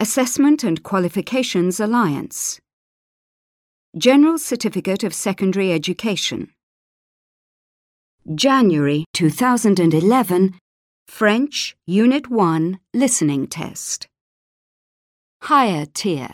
Assessment and Qualifications Alliance. General Certificate of Secondary Education. January 2011 French Unit 1 Listening Test. Higher tier.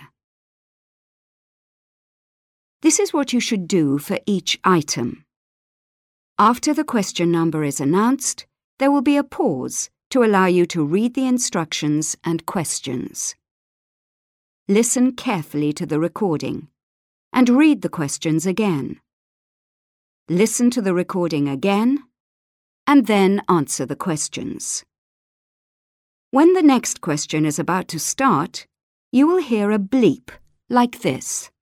This is what you should do for each item. After the question number is announced, there will be a pause to allow you to read the instructions and questions. Listen carefully to the recording and read the questions again. Listen to the recording again and then answer the questions. When the next question is about to start, you will hear a bleep like this.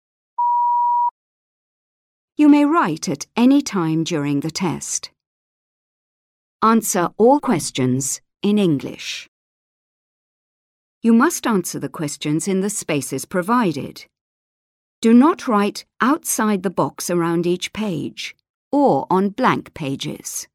You may write at any time during the test. Answer all questions in English. You must answer the questions in the spaces provided. Do not write outside the box around each page or on blank pages.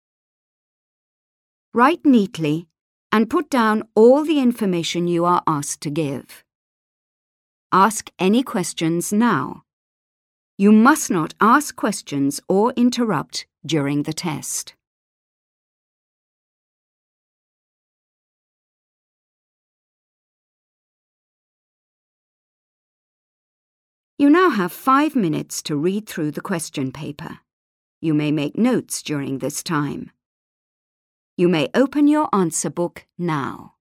Write neatly and put down all the information you are asked to give. Ask any questions now. You must not ask questions or interrupt during the test. You now have 5 minutes to read through the question paper. You may make notes during this time. You may open your answer book now.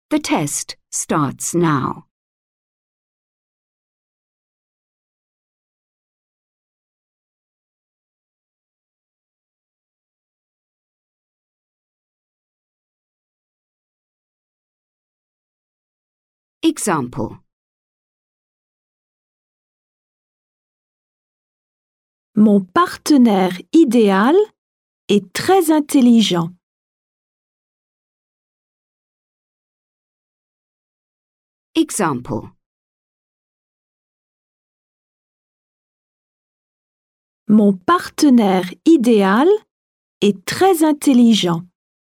The test starts now. Example. Mon partenaire idéal est très intelligent. Example. Mon partenaire idéal est très intelligent.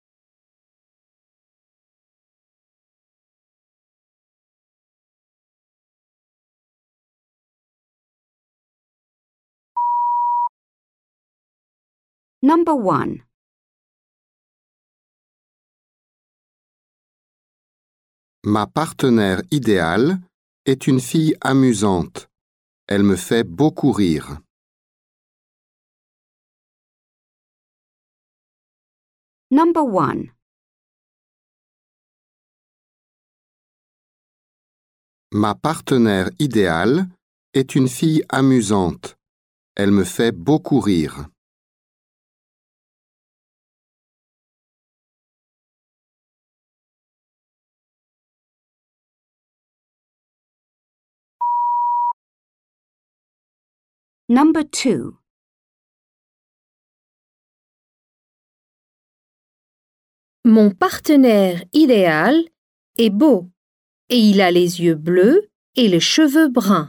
Number 1. Ma partenaire idéale est une fille amusante. Elle me fait beaucoup rire. Number 1. Ma partenaire idéale est une fille amusante. Elle me fait beaucoup rire. Number 2. Mon partenaire idéal est beau et il a les yeux bleus et les cheveux bruns.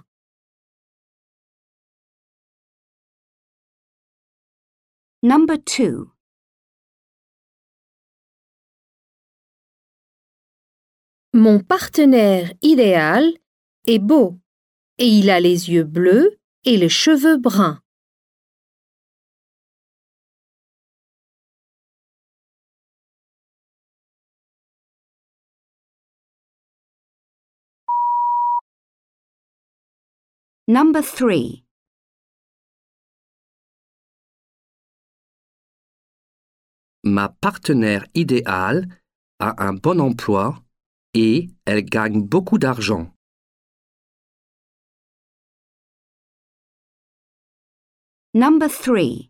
Number 2. Mon partenaire idéal est beau et il a les yeux bleus et les cheveux bruns. Number 3. Ma partenaire idéale a un bon emploi et elle gagne beaucoup d'argent. Number 3.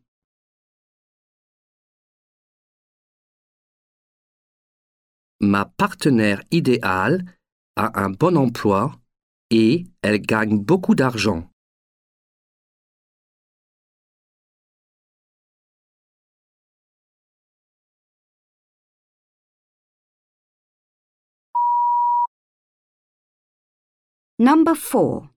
Ma partenaire idéale a un bon emploi et elle gagne beaucoup d'argent. Number 4.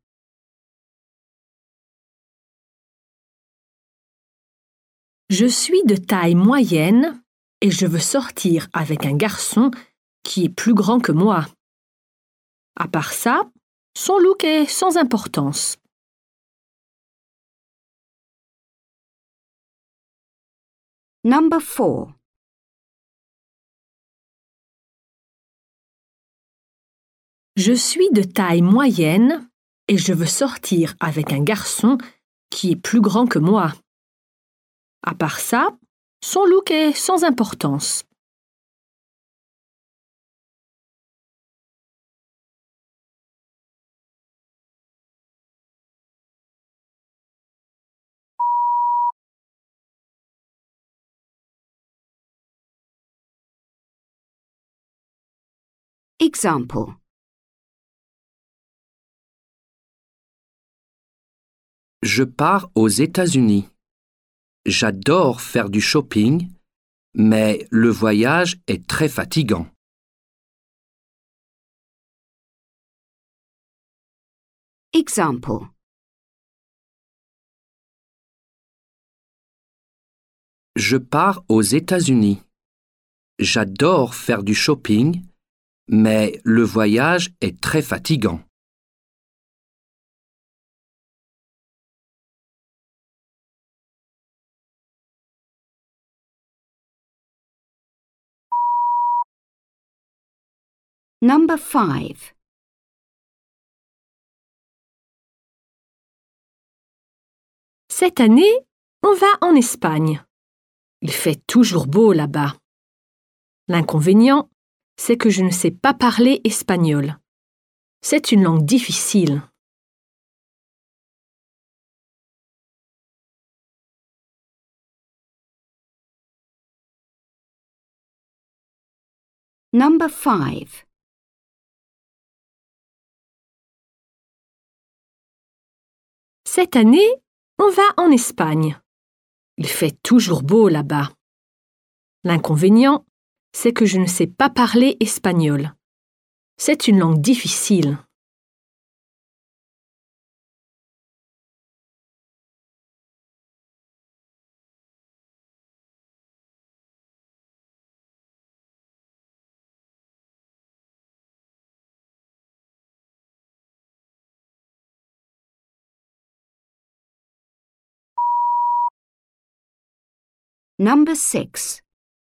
Je suis de taille moyenne et je veux sortir avec un garçon qui est plus grand que moi. À part ça, son look est sans importance. Number 4. Je suis de taille moyenne et je veux sortir avec un garçon qui est plus grand que moi. À part ça, son look est sans importance. Example. Je pars aux États-Unis. J'adore faire du shopping, mais le voyage est très fatigant. Example. Je pars aux États-Unis. J'adore faire du shopping, mais le voyage est très fatigant. Number 5. Cette année, on va en Espagne. Il fait toujours beau là-bas. L'inconvénient, c'est que je ne sais pas parler espagnol. C'est une langue difficile. Number 5. Cette année, on va en Espagne. Il fait toujours beau là-bas. L'inconvénient, c'est que je ne sais pas parler espagnol. C'est une langue difficile. Number 6.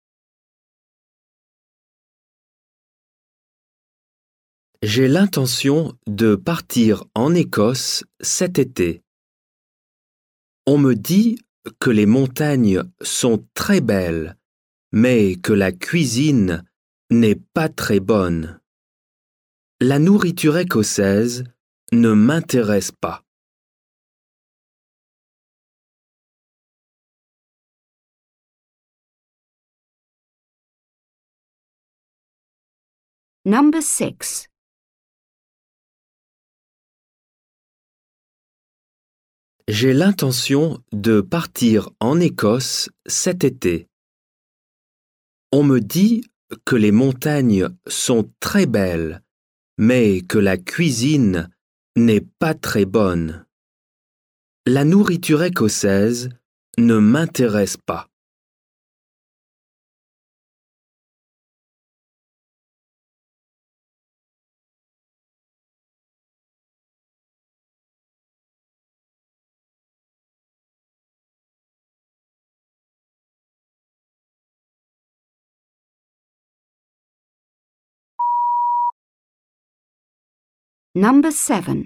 J'ai l'intention de partir en Écosse cet été. On me dit que les montagnes sont très belles, mais que la cuisine n'est pas très bonne. La nourriture écossaise ne m'intéresse pas. Number 6. J'ai l'intention de partir en Écosse cet été. On me dit que les montagnes sont très belles, mais que la cuisine n'est pas très bonne. La nourriture écossaise ne m'intéresse pas. Number 7.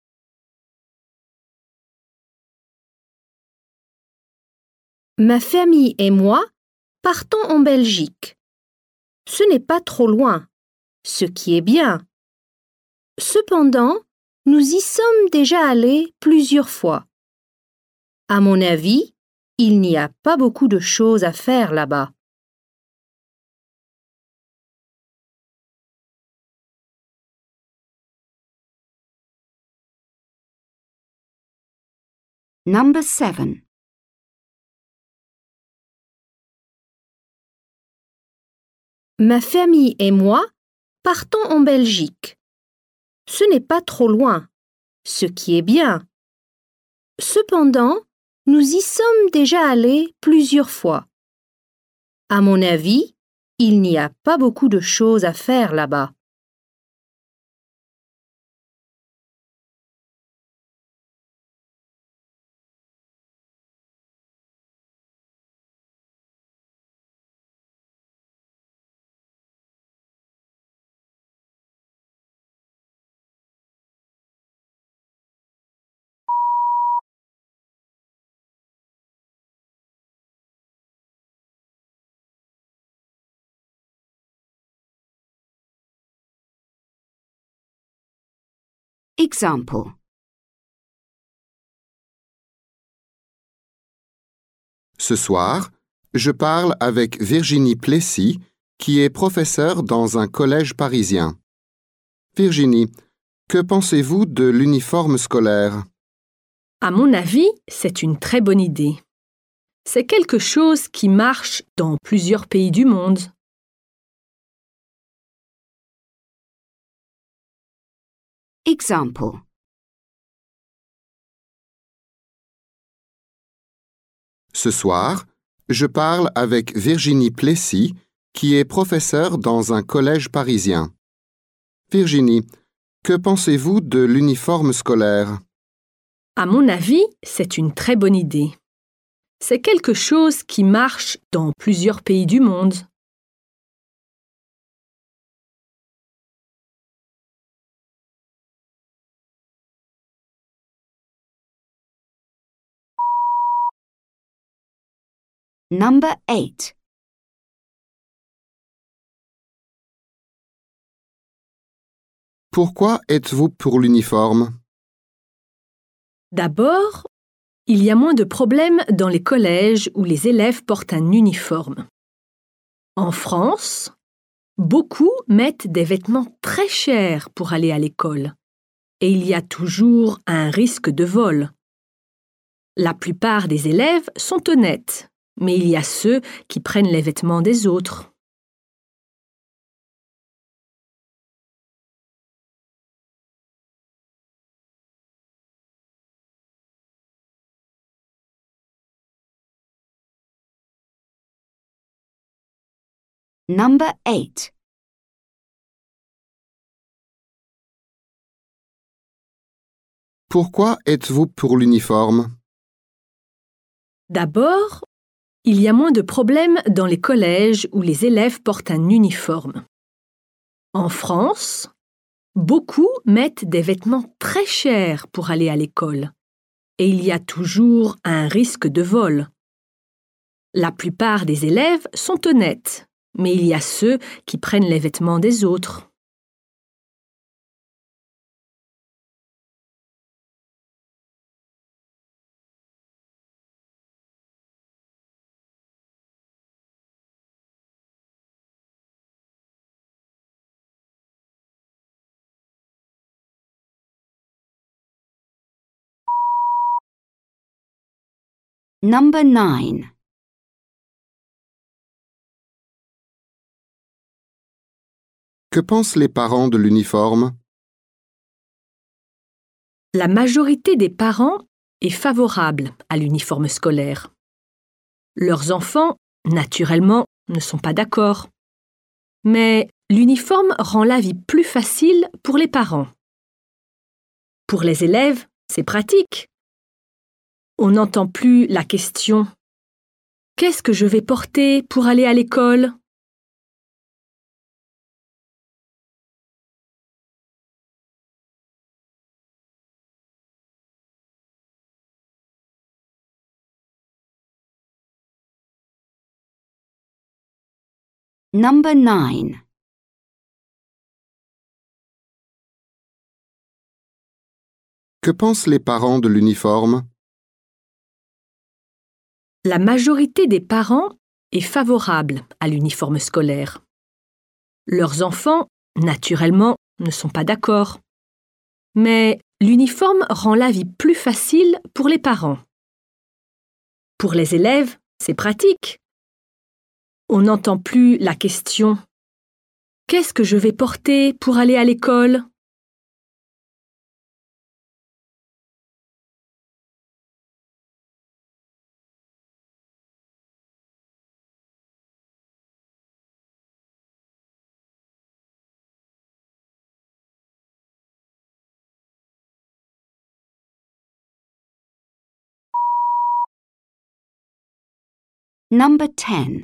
Ma famille et moi partons en Belgique. Ce n'est pas trop loin, ce qui est bien. Cependant, nous y sommes déjà allés plusieurs fois. À mon avis, il n'y a pas beaucoup de choses à faire là-bas. Number 7. Ma famille et moi partons en Belgique. Ce n'est pas trop loin, ce qui est bien. Cependant, nous y sommes déjà allés plusieurs fois. À mon avis, il n'y a pas beaucoup de choses à faire là-bas. Example. Ce soir, je parle avec Virginie Plessis, qui est professeure dans un collège parisien. Virginie, que pensez-vous de l'uniforme scolaire? À mon avis, c'est une très bonne idée. C'est quelque chose qui marche dans plusieurs pays du monde. Example. Ce soir, je parle avec Virginie Plessis, qui est professeure dans un collège parisien. Virginie, que pensez-vous de l'uniforme scolaire? À mon avis, c'est une très bonne idée. C'est quelque chose qui marche dans plusieurs pays du monde. Number 8. Pourquoi êtes-vous pour l'uniforme? D'abord, il y a moins de problèmes dans les collèges où les élèves portent un uniforme. En France, beaucoup mettent des vêtements très chers pour aller à l'école et il y a toujours un risque de vol. La plupart des élèves sont honnêtes, mais il y a ceux qui prennent les vêtements des autres. Number 8. Pourquoi êtes-vous pour l'uniforme? D'abord, il y a moins de problèmes dans les collèges où les élèves portent un uniforme. En France, beaucoup mettent des vêtements très chers pour aller à l'école et il y a toujours un risque de vol. La plupart des élèves sont honnêtes, mais il y a ceux qui prennent les vêtements des autres. Number 9. Que pensent les parents de l'uniforme? La majorité des parents est favorable à l'uniforme scolaire. Leurs enfants, naturellement, ne sont pas d'accord. Mais l'uniforme rend la vie plus facile pour les parents. Pour les élèves, c'est pratique. On n'entend plus la question « Qu'est-ce que je vais porter pour aller à l'école ?» Number 9. Que pensent les parents de l'uniforme? La majorité des parents est favorable à l'uniforme scolaire. Leurs enfants, naturellement, ne sont pas d'accord. Mais l'uniforme rend la vie plus facile pour les parents. Pour les élèves, c'est pratique. On n'entend plus la question « Qu'est-ce que je vais porter pour aller à l'école ?» Number 10.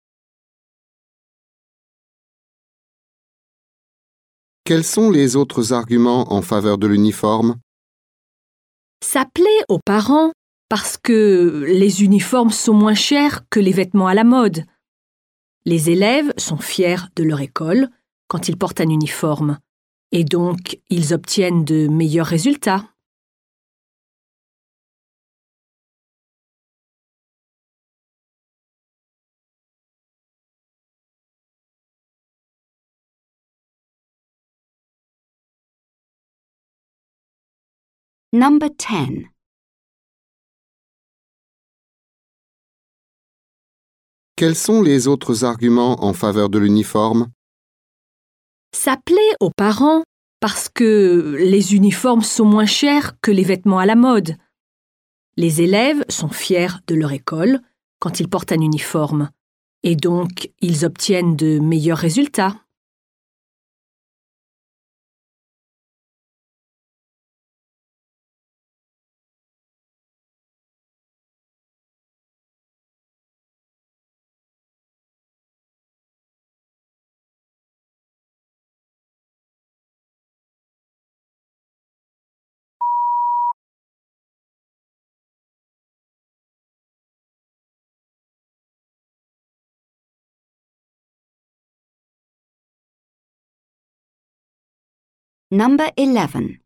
Quels sont les autres arguments en faveur de l'uniforme? Ça plaît aux parents parce que les uniformes sont moins chers que les vêtements à la mode. Les élèves sont fiers de leur école quand ils portent un uniforme et donc ils obtiennent de meilleurs résultats. Number 10. Quels sont les autres arguments en faveur de l'uniforme? Ça plaît aux parents parce que les uniformes sont moins chers que les vêtements à la mode. Les élèves sont fiers de leur école quand ils portent un uniforme et donc ils obtiennent de meilleurs résultats. Number 11.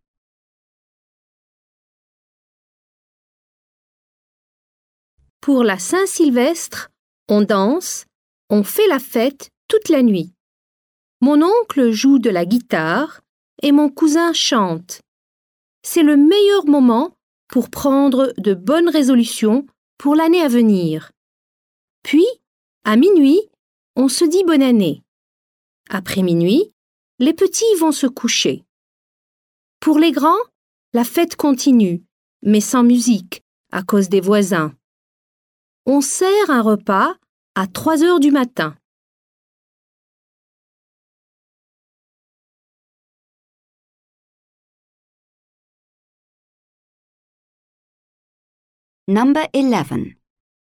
Pour la Saint-Sylvestre, on danse, on fait la fête toute la nuit. Mon oncle joue de la guitare et mon cousin chante. C'est le meilleur moment pour prendre de bonnes résolutions pour l'année à venir. Puis, à minuit, on se dit bonne année. Après minuit, les petits vont se coucher. Pour les grands, la fête continue, mais sans musique, à cause des voisins. On sert un repas à 3 heures du matin. Number 11.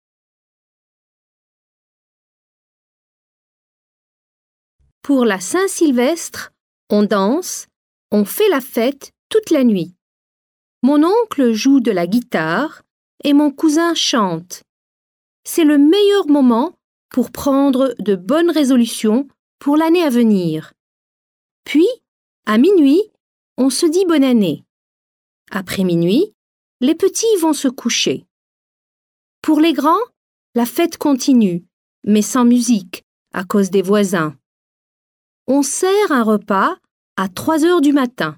Pour la Saint-Sylvestre, on danse, on fait la fête toute la nuit. Mon oncle joue de la guitare et mon cousin chante. C'est le meilleur moment pour prendre de bonnes résolutions pour l'année à venir. Puis, à minuit, on se dit bonne année. Après minuit, les petits vont se coucher. Pour les grands, la fête continue, mais sans musique, à cause des voisins. On sert un repas à 3 heures du matin.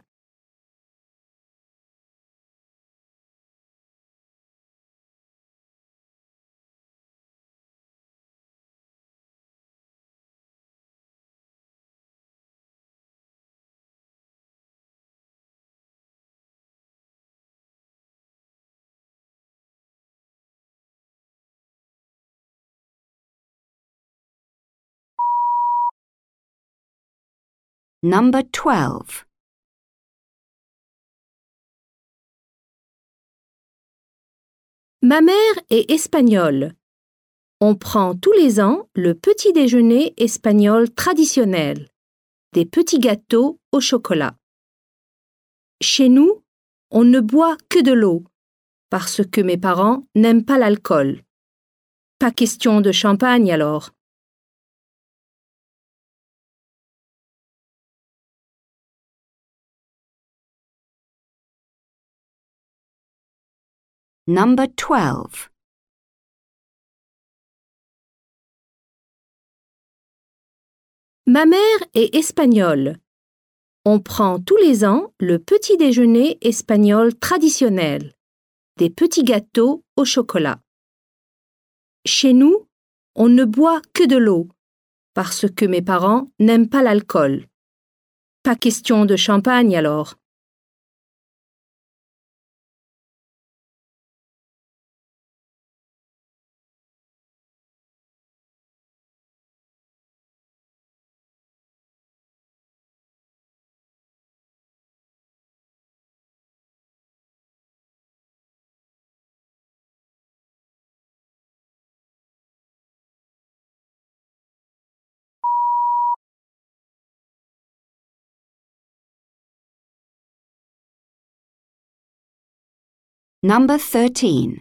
Number 12. Ma mère est espagnole. On prend tous les ans le petit déjeuner espagnol traditionnel, des petits gâteaux au chocolat. Chez nous, on ne boit que de l'eau, parce que mes parents n'aiment pas l'alcool. Pas question de champagne alors. Number 12. Ma mère est espagnole. On prend tous les ans le petit déjeuner espagnol traditionnel, des petits gâteaux au chocolat. Chez nous, on ne boit que de l'eau, parce que mes parents n'aiment pas l'alcool. Pas question de champagne alors. Number 13.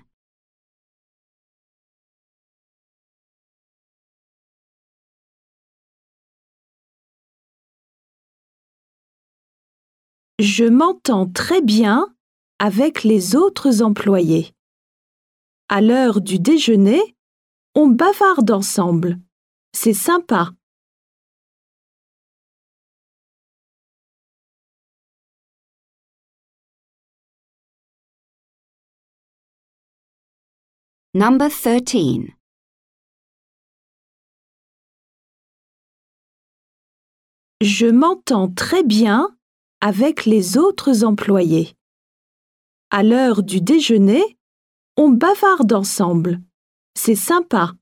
Je m'entends très bien avec les autres employés. À l'heure du déjeuner, on bavarde ensemble. C'est sympa. Number 13. Je m'entends très bien avec les autres employés. À l'heure du déjeuner, on bavarde ensemble. C'est sympa.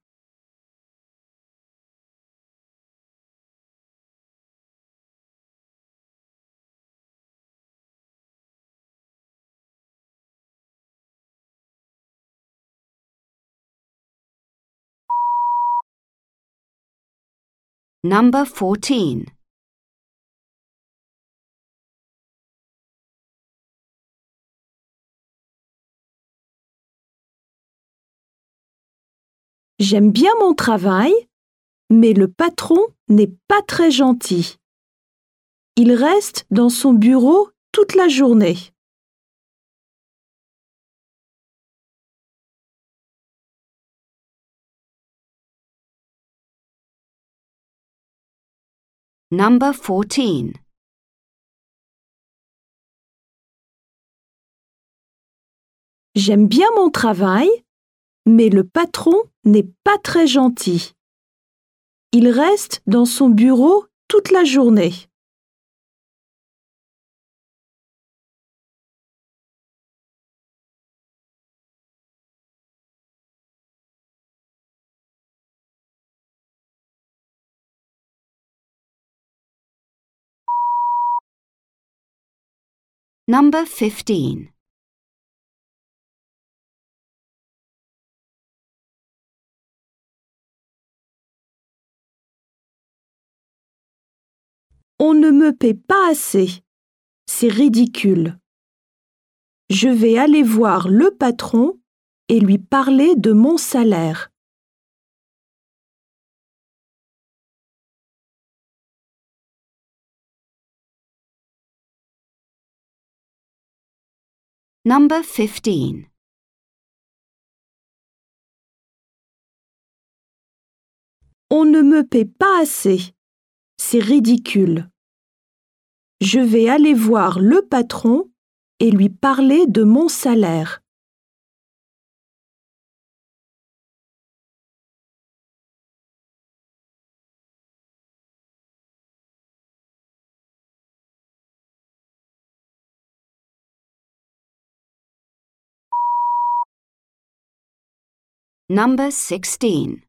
Number 14. J'aime bien mon travail, mais le patron n'est pas très gentil. Il reste dans son bureau toute la journée. Number 14. J'aime bien mon travail, mais le patron n'est pas très gentil. Il reste dans son bureau toute la journée. Number 15. On ne me paie pas assez. C'est ridicule. Je vais aller voir le patron et lui parler de mon salaire. Number 15. On ne me paie pas assez. C'est ridicule. Je vais aller voir le patron et lui parler de mon salaire. Number 16.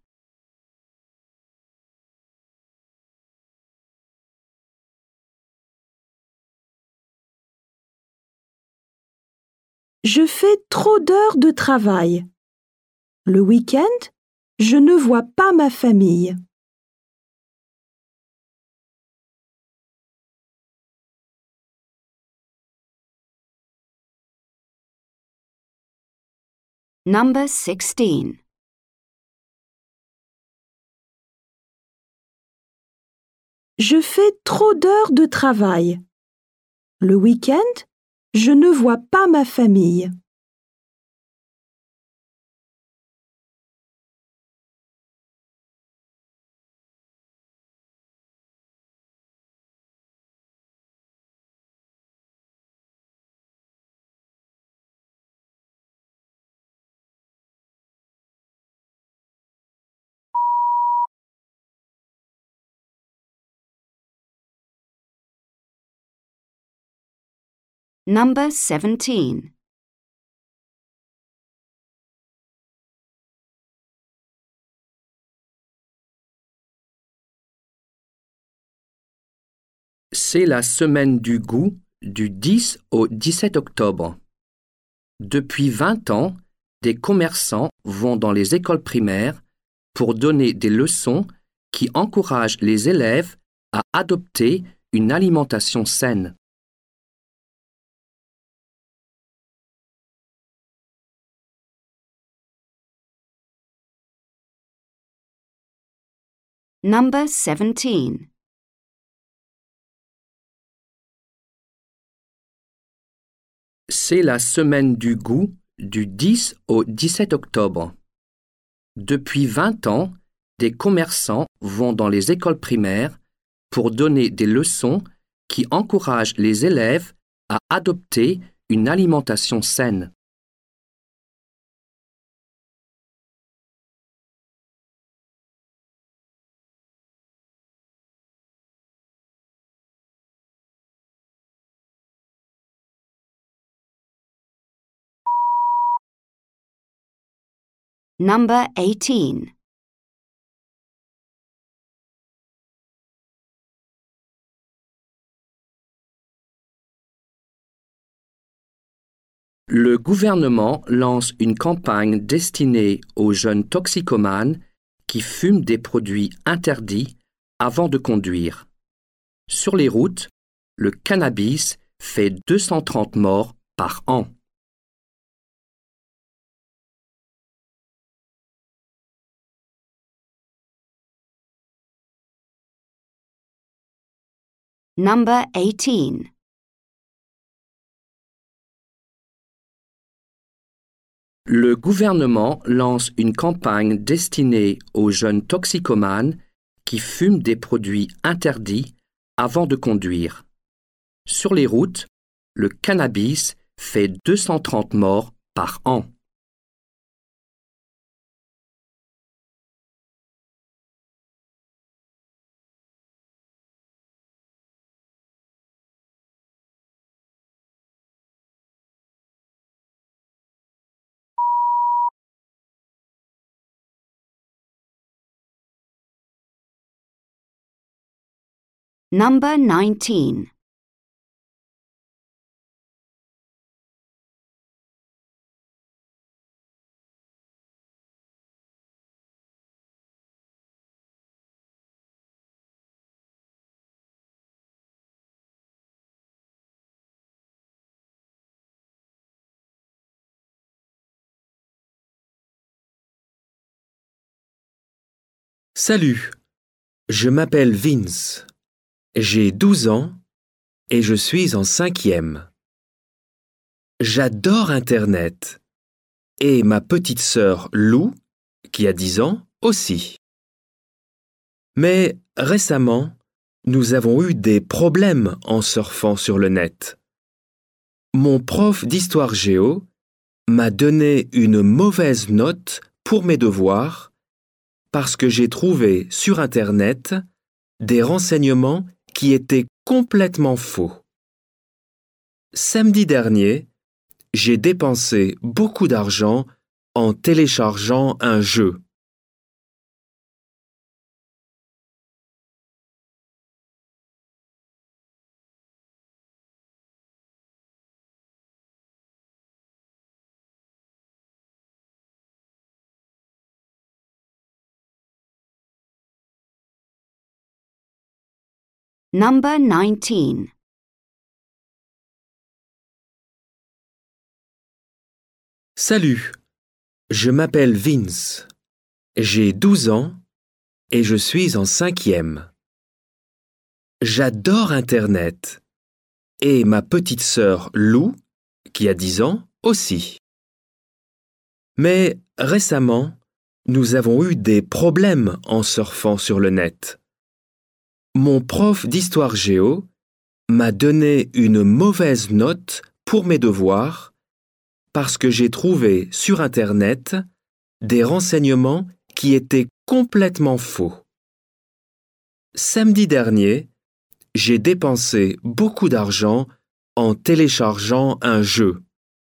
Je fais trop d'heures de travail. Le week-end, je ne vois pas ma famille. Number 16. Je fais trop d'heures de travail. Le week-end, je ne vois pas ma famille. Number 17. C'est la semaine du goût du 10 au 17 octobre. Depuis 20 ans, des commerçants vont dans les écoles primaires pour donner des leçons qui encouragent les élèves à adopter une alimentation saine. Number 17. C'est la semaine du goût du 10 au 17 octobre. Depuis 20 ans, des commerçants vont dans les écoles primaires pour donner des leçons qui encouragent les élèves à adopter une alimentation saine. Number 18. Le gouvernement lance une campagne destinée aux jeunes toxicomanes qui fument des produits interdits avant de conduire. Sur les routes, le cannabis fait 230 morts par an. Number 18. Le gouvernement lance une campagne destinée aux jeunes toxicomanes qui fument des produits interdits avant de conduire. Sur les routes, le cannabis fait 230 morts par an. Number 19. Salut, je m'appelle Vince. J'ai 12 ans et je suis en 5e. J'adore Internet. Et ma petite sœur Lou, qui a 10 ans, aussi. Mais récemment, nous avons eu des problèmes en surfant sur le net. Mon prof d'histoire géo m'a donné une mauvaise note pour mes devoirs parce que j'ai trouvé sur Internet des renseignements qui étaient complètement faux. Samedi dernier, j'ai dépensé beaucoup d'argent en téléchargeant un jeu. Number 19. Salut, je m'appelle Vince. J'ai 12 ans et je suis en 5e. J'adore Internet. Et ma petite sœur Lou, qui a 10 ans, aussi. Mais récemment, nous avons eu des problèmes en surfant sur le net. Mon prof d'histoire géo m'a donné une mauvaise note pour mes devoirs parce que j'ai trouvé sur Internet des renseignements qui étaient complètement faux. Samedi dernier, j'ai dépensé beaucoup d'argent en téléchargeant un jeu.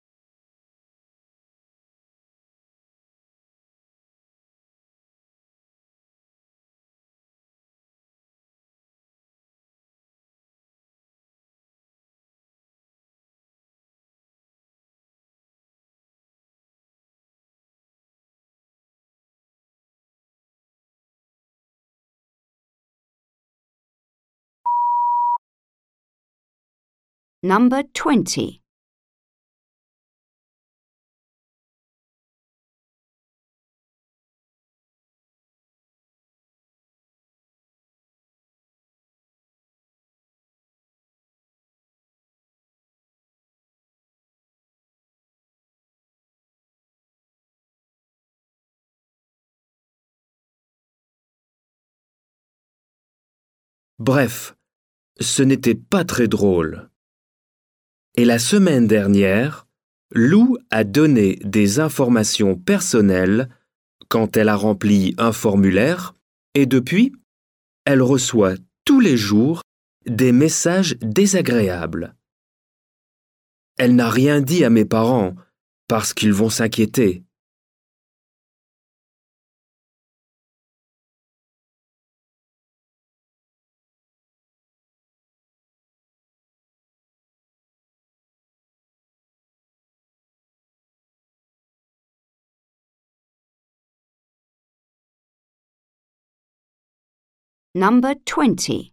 Number 20. Bref, ce n'était pas très drôle. Et la semaine dernière, Lou a donné des informations personnelles quand elle a rempli un formulaire et depuis, elle reçoit tous les jours des messages désagréables. Elle n'a rien dit à mes parents parce qu'ils vont s'inquiéter. Number 20.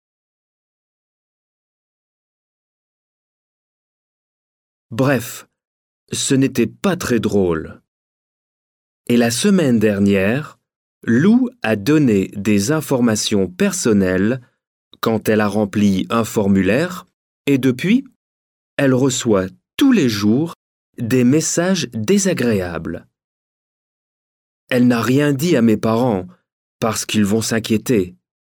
Bref, ce n'était pas très drôle. Et la semaine dernière, Lou a donné des informations personnelles quand elle a rempli un formulaire et depuis, elle reçoit tous les jours des messages désagréables. Elle n'a rien dit à mes parents parce qu'ils vont s'inquiéter.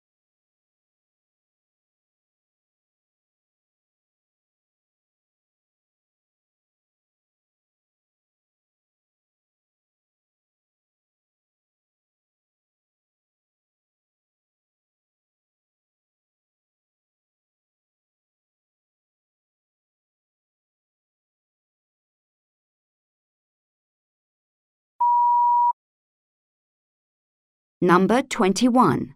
Number 21.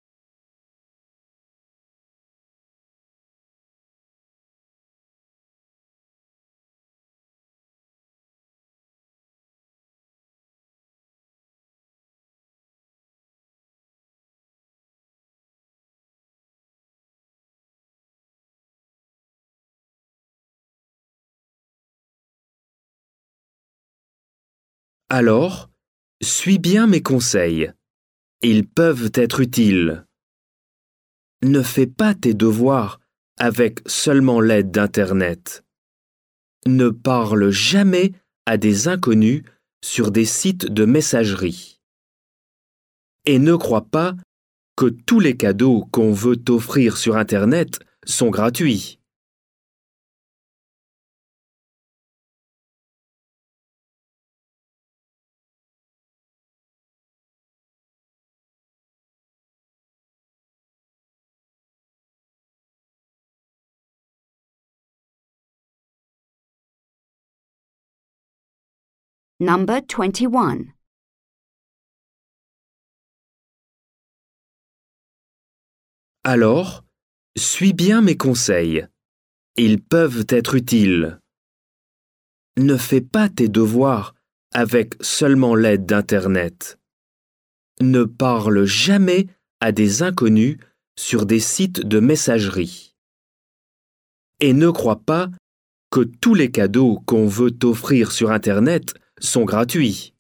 Alors, suis bien mes conseils. Ils peuvent être utiles. Ne fais pas tes devoirs avec seulement l'aide d'Internet. Ne parle jamais à des inconnus sur des sites de messagerie. Et ne crois pas que tous les cadeaux qu'on veut t'offrir sur Internet sont gratuits. Number 21. Alors, suis bien mes conseils. Ils peuvent être utiles. Ne fais pas tes devoirs avec seulement l'aide d'Internet. Ne parle jamais à des inconnus sur des sites de messagerie. Et ne crois pas que tous les cadeaux qu'on veut t'offrir sur Internet sont gratuits.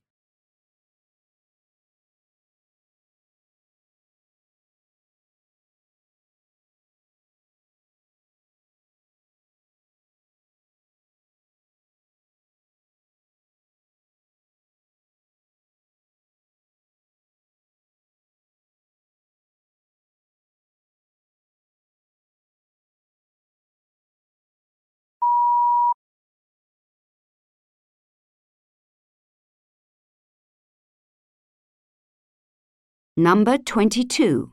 Number 22.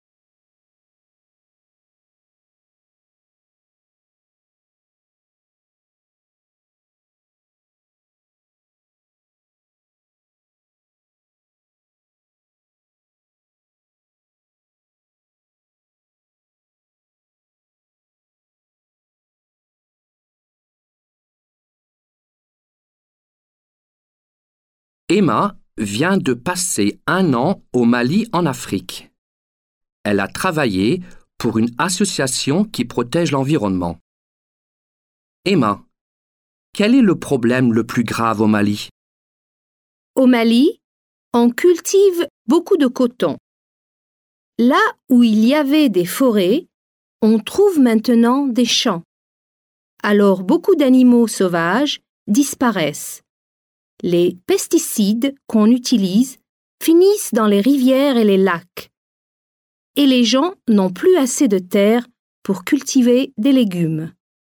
Emma vient de passer 1 an au Mali en Afrique. Elle a travaillé pour une association qui protège l'environnement. Emma, quel est le problème le plus grave au Mali? Au Mali, on cultive beaucoup de coton. Là où il y avait des forêts, on trouve maintenant des champs. Alors beaucoup d'animaux sauvages disparaissent. Les pesticides qu'on utilise finissent dans les rivières et les lacs. Et les gens n'ont plus assez de terre pour cultiver des légumes.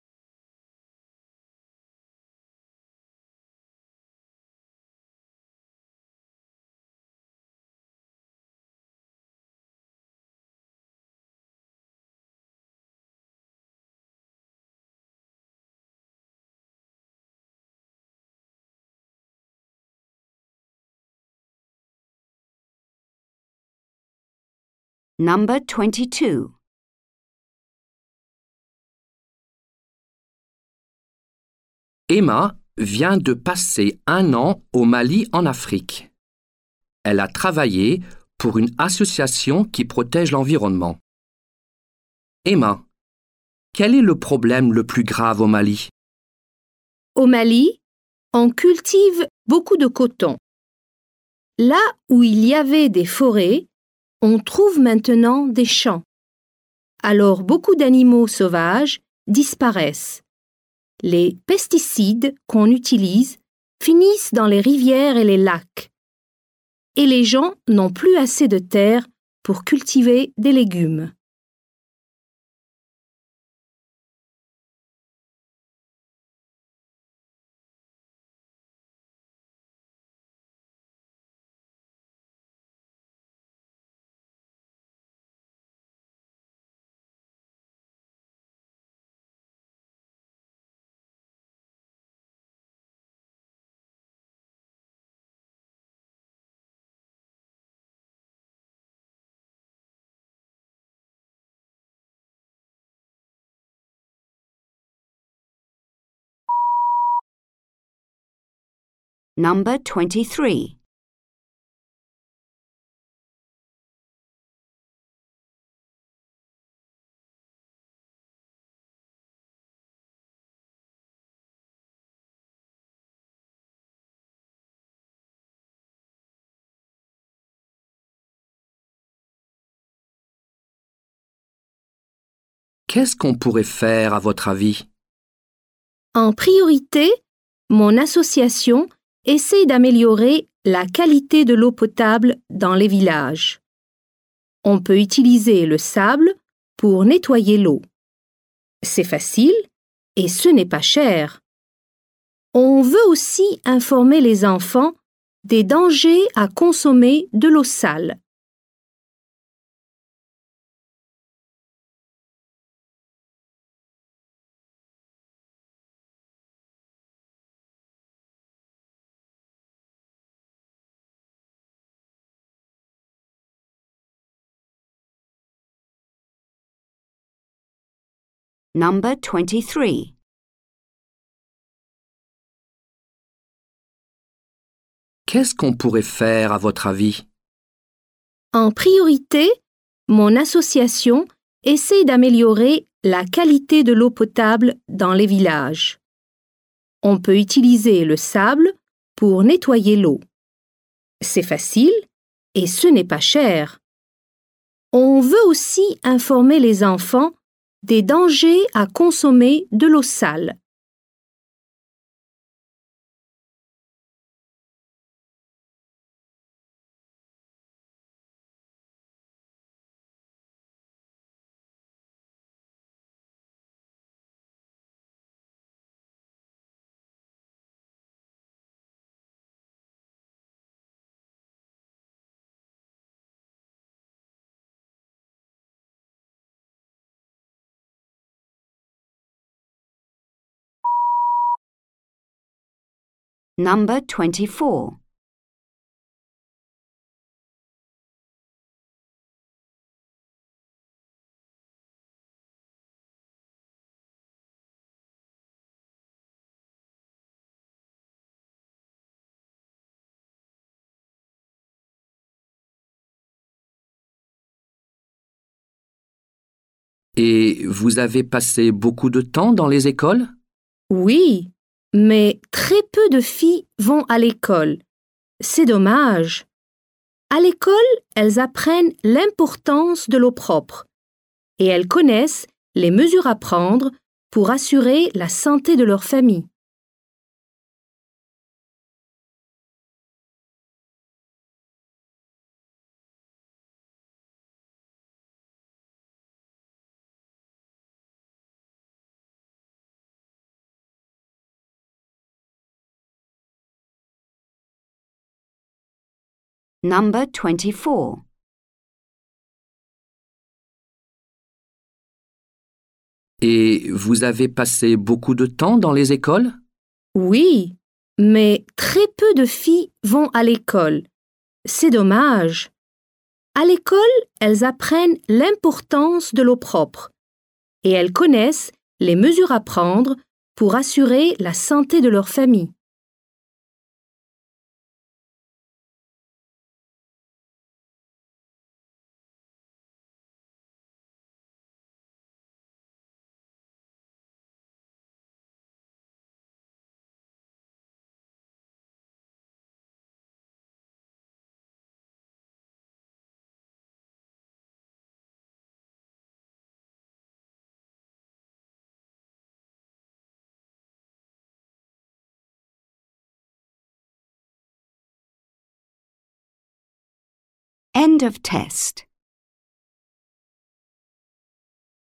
Number 22. Emma vient de passer 1 an au Mali en Afrique. Elle a travaillé pour une association qui protège l'environnement. Emma, quel est le problème le plus grave au Mali? Au Mali, on cultive beaucoup de coton. Là où il y avait des forêts, on trouve maintenant des champs. alors beaucoup d'animaux sauvages disparaissent. Les pesticides qu'on utilise finissent dans les rivières et les lacs. Et les gens n'ont plus assez de terre pour cultiver des légumes. Number 23. Qu'est-ce qu'on pourrait faire à votre avis? En priorité, mon association essaie d'améliorer la qualité de l'eau potable dans les villages. On peut utiliser le sable pour nettoyer l'eau. C'est facile et ce n'est pas cher. On veut aussi informer les enfants des dangers à consommer de l'eau sale. Number 23. Qu'est-ce qu'on pourrait faire à votre avis? En priorité, mon association essaie d'améliorer la qualité de l'eau potable dans les villages. On peut utiliser le sable pour nettoyer l'eau. C'est facile et ce n'est pas cher. On veut aussi informer les enfants des dangers à consommer de l'eau sale. Number 24. Et vous avez passé beaucoup de temps dans les écoles? Oui, mais très peu de filles vont à l'école. C'est dommage. À l'école, elles apprennent l'importance de l'eau propre et elles connaissent les mesures à prendre pour assurer la santé de leur famille. Number 24. Et vous avez passé beaucoup de temps dans les écoles? Oui, mais très peu de filles vont à l'école. C'est dommage. À l'école, elles apprennent l'importance de l'eau propre et elles connaissent les mesures à prendre pour assurer la santé de leur famille. End of test.